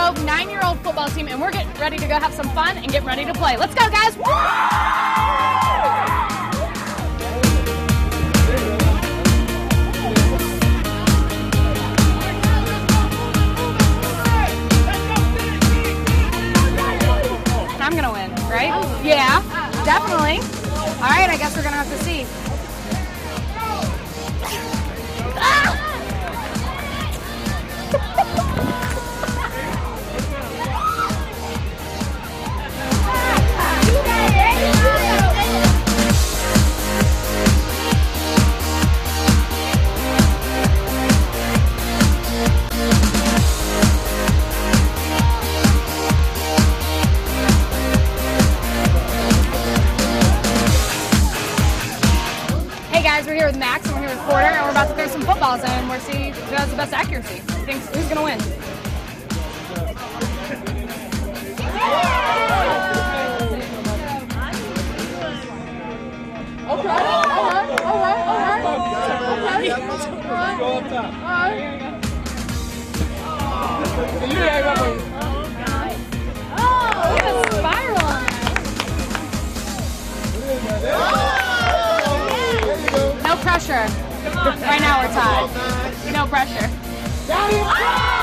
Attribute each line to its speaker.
Speaker 1: Grove 9-year-old football team, and we're getting ready to go have some fun and get ready to play. Let's go, guys! I'm gonna win, right? Yeah, definitely. All right, I guess we're gonna have to see. Hey guys, we're here with Max and we're here with Porter, and we're about to throw some footballs and we're seeing who has the best accuracy. Who's gonna win? No pressure. Right now we're tied. No pressure.